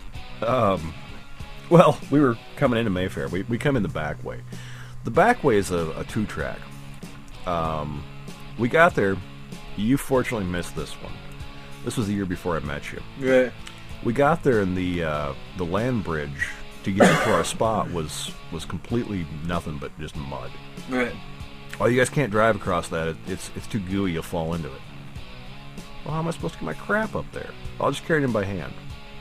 Well, we were coming into Mayfair. We come in the back way. The back way is a 2-track. We got there. You fortunately missed this one. This was the year before I met you.
Right.
We got there, and the land bridge to get to our spot was completely nothing but just mud.
Right.
Oh, you guys can't drive across that. It's too gooey. You'll fall into it. Well, how am I supposed to get my crap up there? I'll just carry it in by hand.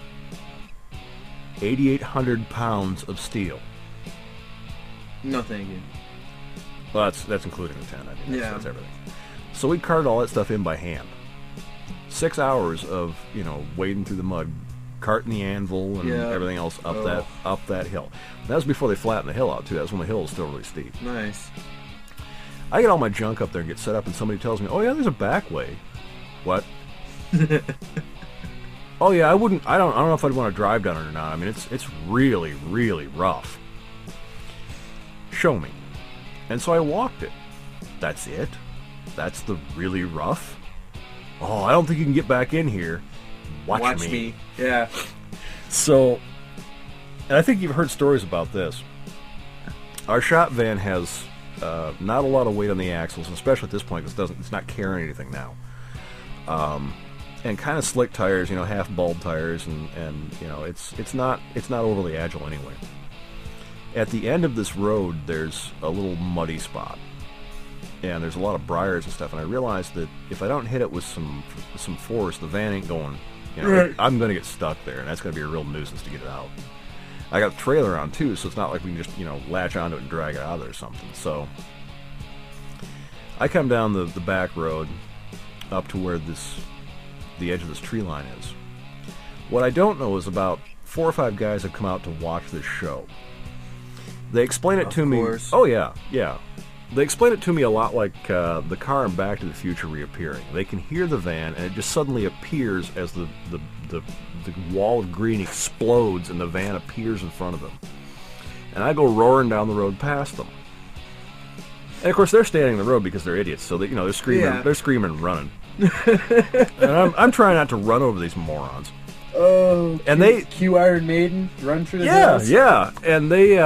8,800 pounds of steel.
No, thank you.
Well, that's including the tent. I mean,
Yeah.
that's everything. So we carted all that stuff in by hand. 6 hours of, you know, wading through the mud, carting the anvil and
Yeah.
everything else up that hill. That was before they flattened the hill out too. That was when the hill was still really steep.
Nice.
I get all my junk up there and get set up, and somebody tells me, "Oh yeah, there's a back way." What? Oh yeah, I don't know if I'd want to drive down it or not. I mean, it's really, really rough. Show me. And so I walked it. That's it? That's the really rough? Oh, I don't think you can get back in here. Watch me.
Yeah.
So, and I think you've heard stories about this. Our shop van has not a lot of weight on the axles, especially at this point because it's not carrying anything now. And kind of slick tires, you know, half bulb tires, and you know, it's not overly agile anyway. At the end of this road, there's a little muddy spot, and there's a lot of briars and stuff. And I realized that if I don't hit it with some force, the van ain't going. You know,
Right.
I'm going to get stuck there, and that's going to be a real nuisance to get it out. I got a trailer on too, so it's not like we can just, you know, latch onto it and drag it out of there or something. So I come down the back road up to where the edge of this tree line is. What I don't know is about 4 or 5 guys have come out to watch this show. They explain it to me.
course.
Oh yeah. They explain it to me a lot like the car in Back to the Future reappearing. They can hear the van, and it just suddenly appears as the wall of green explodes, and the van appears in front of them. And I go roaring down the road past them. And of course, they're standing in the road because they're idiots. So that, you know, they're screaming.
Yeah.
They're screaming and running. And I'm trying not to run over these morons.
Oh.
And they-
Q Iron Maiden run through the
Yeah,
hills.
yeah. And they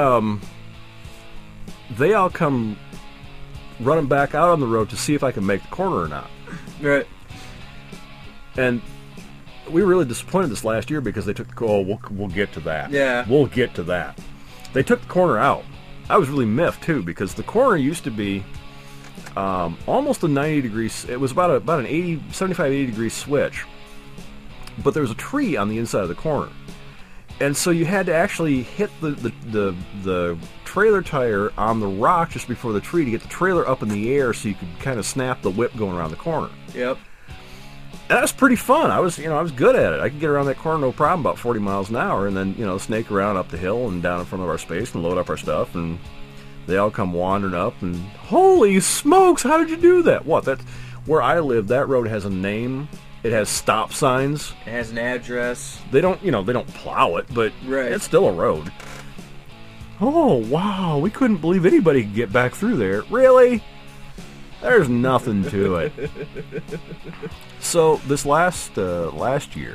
all come running back out on the road to see if I can make the corner or not.
Right.
And we were really disappointed this last year because they took the corner. We'll get to that.
Yeah.
We'll get to that. They took the corner out. I was really miffed too because the corner used to be almost a 90 degrees. It was about an 75, 80 degree switch. But there was a tree on the inside of the corner. And so you had to actually hit the trailer tire on the rock just before the tree to get the trailer up in the air so you could kind of snap the whip going around the corner.
Yep.
And that was pretty fun. I was good at it. I could get around that corner no problem, about 40 miles an hour, and then, snake around up the hill and down in front of our space and load up our stuff, and they all come wandering up, and holy smokes, how did you do that? What? That's where I live. That road has a name. It has stop signs.
It has an address.
They don't plow it, but
Right.
it's still a road. Oh, wow, we couldn't believe anybody could get back through there. Really? There's nothing to it. So this last year,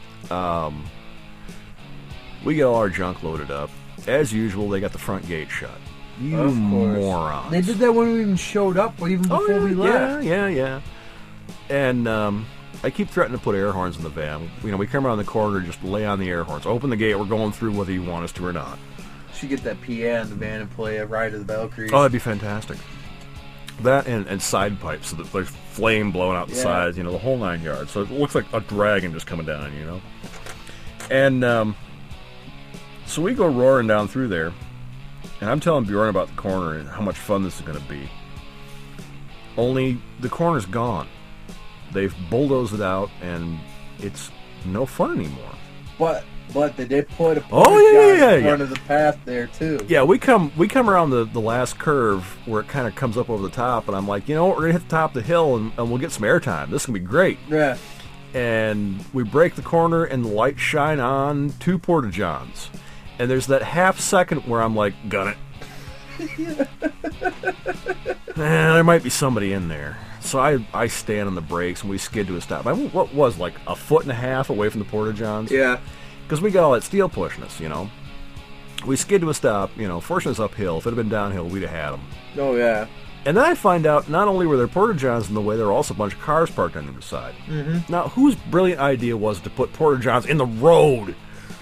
we got all our junk loaded up. As usual, they got the front gate shut. You
Of course.
morons.
They did that when we even showed up, or even before we left.
Yeah. And I keep threatening to put air horns in the van. We come around the corner, just lay on the air horns. Open the gate, we're going through whether you want us to or not.
Should get that PA in the van and play a Ride of the Valkyries.
Oh, that'd be fantastic. That and side pipes, so that there's flame blowing out the sides, the whole 9 yards. So it looks like a dragon just coming down, And so we go roaring down through there, and I'm telling Bjorn about the corner and how much fun this is going to be. Only the corner's gone. They've bulldozed it out, and it's no fun anymore.
But they did put a in front of the path there too.
Yeah, we come around the last curve where it kind of comes up over the top, and I'm like, we're gonna hit the top of the hill and we'll get some airtime. This is gonna be great.
Yeah.
And we break the corner and the lights shine on 2 Porta-Johns, and there's that half second where I'm like, gun it. There might be somebody in there. So I stand on the brakes and we skid to a stop. What was like a foot and a half away from the Porta-Johns?
Yeah.
Because we got all that steel pushing us, We skid to a stop, fortunately it's uphill. If it had been downhill, we'd have had them.
Oh, yeah.
And then I find out not only were there Porta-Johns in the way, there were also a bunch of cars parked on the other side. Mm-hmm. Now, whose brilliant idea was to put Porta-Johns in the road?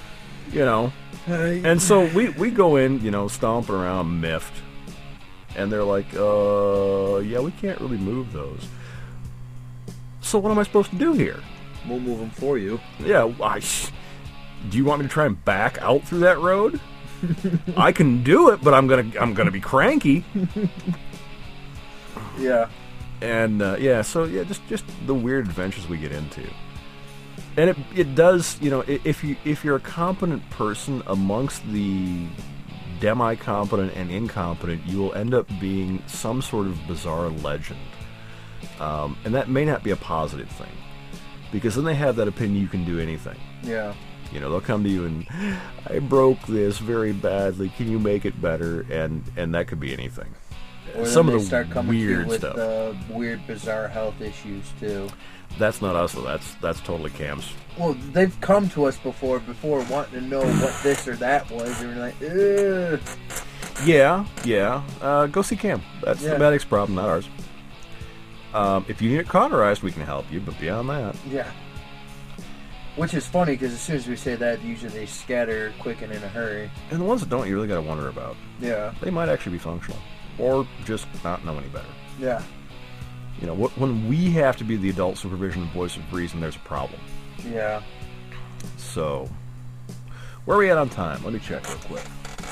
And so we go in, stomping around, miffed. And they're like, yeah, we can't really move those. So what am I supposed to do here?
We'll move them for you.
Yeah, do you want me to try and back out through that road? I can do it, but I'm gonna be cranky.
Yeah.
And just the weird adventures we get into. And it does, if you're a competent person amongst the demi-competent and incompetent, you will end up being some sort of bizarre legend. And that may not be a positive thing, because then they have that opinion you can do anything.
Yeah.
They'll come to you and, I broke this very badly, can you make it better? And that could be anything.
Or
Some
then
of
they
the
start coming
weird
with
stuff.
Weird, bizarre health issues too.
That's not us, though. That's totally Cam's.
Well, they've come to us before wanting to know what this or that was, and we're like, ugh.
Yeah. Go see Cam. That's the medic's problem, not ours. If you need it cauterized, we can help you, but beyond that...
Yeah. Which is funny, because as soon as we say that, usually they scatter quick and in a hurry.
And the ones that don't, you really got to wonder about.
Yeah.
They might actually be functional. Or just not know any better.
Yeah.
When we have to be the adult supervision and voice of reason, there's a problem.
Yeah.
So, where are we at on time? Let me check real quick.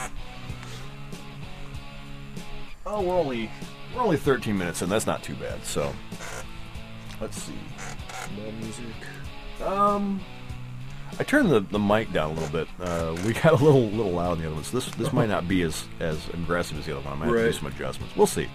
Oh, we're only 13 minutes in. That's not too bad. So, let's see. More music. I turned the mic down a little bit. We got a little loud in the other ones. This might not be as aggressive as the other one. I might have to do some adjustments. We'll see.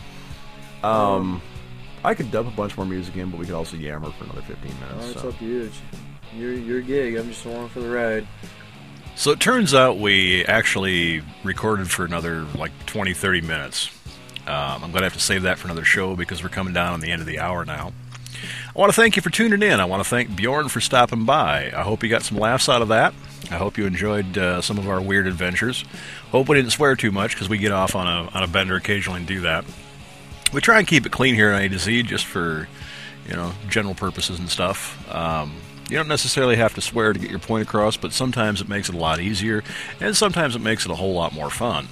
I could dump a bunch more music in, but we could also yammer for another 15 minutes.
Oh, it's
so.
up to you. It's your gig. I'm just along for the ride.
So it turns out we actually recorded for another 20, 30 minutes. I'm going to have to save that for another show because we're coming down on the end of the hour now. I want to thank you for tuning in. I want to thank Bjorn for stopping by. I hope you got some laughs out of that. I hope you enjoyed some of our weird adventures. Hope we didn't swear too much because we get off on a bender occasionally and do that. We try and keep it clean here on A to Z just for, general purposes and stuff. You don't necessarily have to swear to get your point across, but sometimes it makes it a lot easier, and sometimes it makes it a whole lot more fun.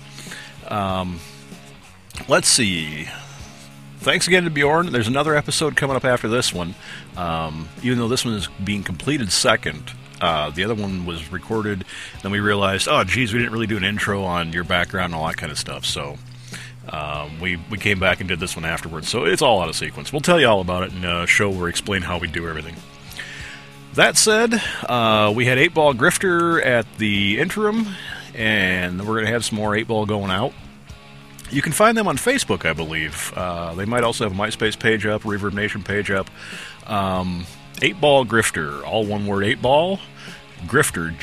Let's see. Thanks again to Bjorn. There's another episode coming up after this one. Even though this one is being completed second, The other one was recorded. Then we realized, oh, geez, we didn't really do an intro on your background and all that kind of stuff. So we came back and did this one afterwards. So it's all out of sequence. We'll tell you all about it in a show where we explain how we do everything. That said, we had 8-Ball Grifter at the interim, and we're going to have some more 8-Ball going out. You can find them on Facebook, I believe. They might also have a MySpace page up, Reverb Nation page up. 8-Ball Grifter, all one word, 8-Ball. Grifter,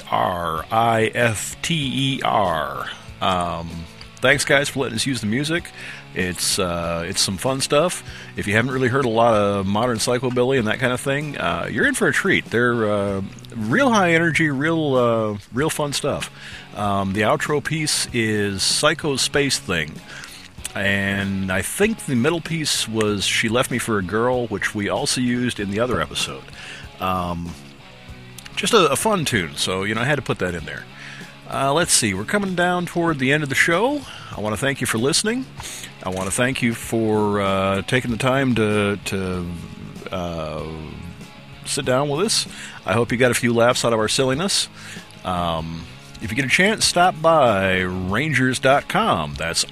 Grifter. Thanks, guys, for letting us use the music. It's some fun stuff. If you haven't really heard a lot of modern psychobilly and that kind of thing, you're in for a treat. They're real high energy, real fun stuff. The outro piece is Psycho Space Thing. And I think the middle piece was She Left Me for a Girl, which we also used in the other episode. Just a fun tune, so I had to put that in there. Let's see, we're coming down toward the end of the show. I want to thank you for listening. I want to thank you for taking the time to sit down with us. I hope you got a few laughs out of our silliness. If you get a chance, stop by Rangers.com. That's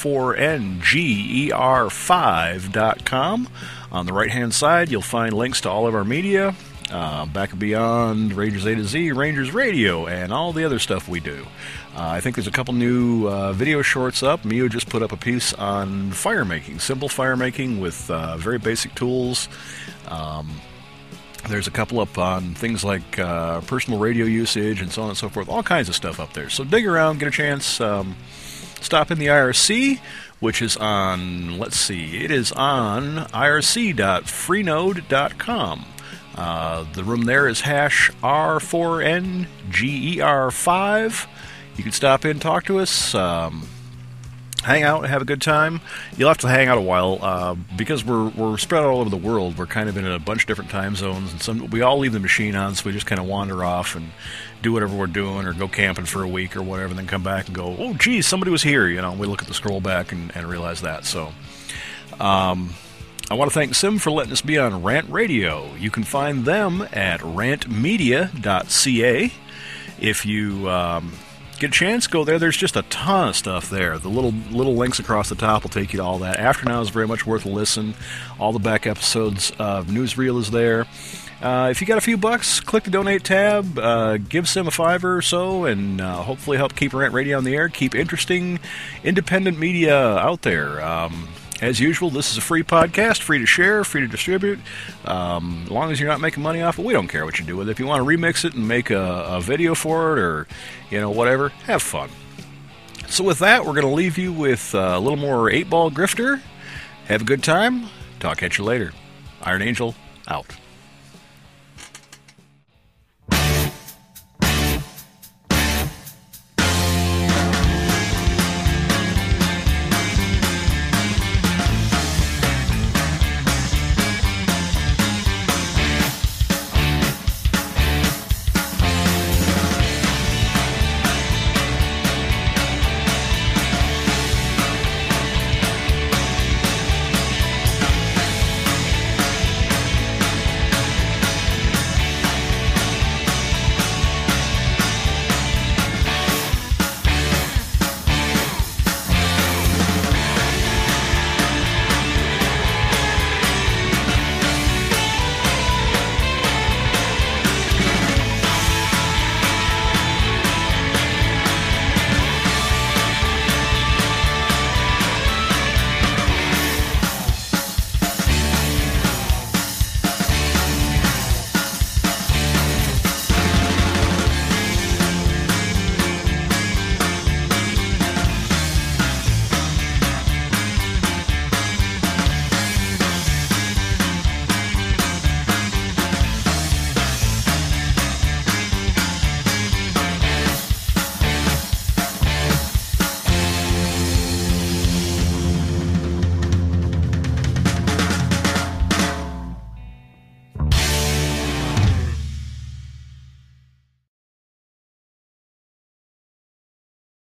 R4NGER5.com. On the right-hand side, you'll find links to all of our media, Back and Beyond, Rangers A to Z, Rangers Radio, and all the other stuff we do. I think there's a couple new video shorts up. Mio just put up a piece on fire making, simple fire making with very basic tools. There's a couple up on things like personal radio usage and so on and so forth. All kinds of stuff up there. So dig around, get a chance. Stop in the IRC, which is on, let's see, it is on irc.freenode.com. The room there is hash R4NGER5. You can stop in, talk to us, hang out, have a good time. You'll have to hang out a while because we're spread out all over the world. We're kind of in a bunch of different time zones, and we all leave the machine on, so we just kind of wander off and do whatever we're doing, or go camping for a week or whatever, and then come back and go, oh, geez, somebody was here. We look at the scroll back and realize that. So I want to thank Sim for letting us be on Rant Radio. You can find them at rantmedia.ca. If you get a chance, go there. There's just a ton of stuff there. The little links across the top will take you to all that. After Now is very much worth a listen. All the back episodes of Newsreel is there. If you got a few bucks, click the donate tab, give Sim a $5 or so, and hopefully help keep Rant Radio on the air, keep interesting, independent media out there. As usual, this is a free podcast, free to share, free to distribute. As long as you're not making money off it, we don't care what you do with it. If you want to remix it and make a video for it, or whatever, have fun. So with that, we're going to leave you with a little more 8-Ball Grifter. Have a good time. Talk at you later. Iron Angel, out.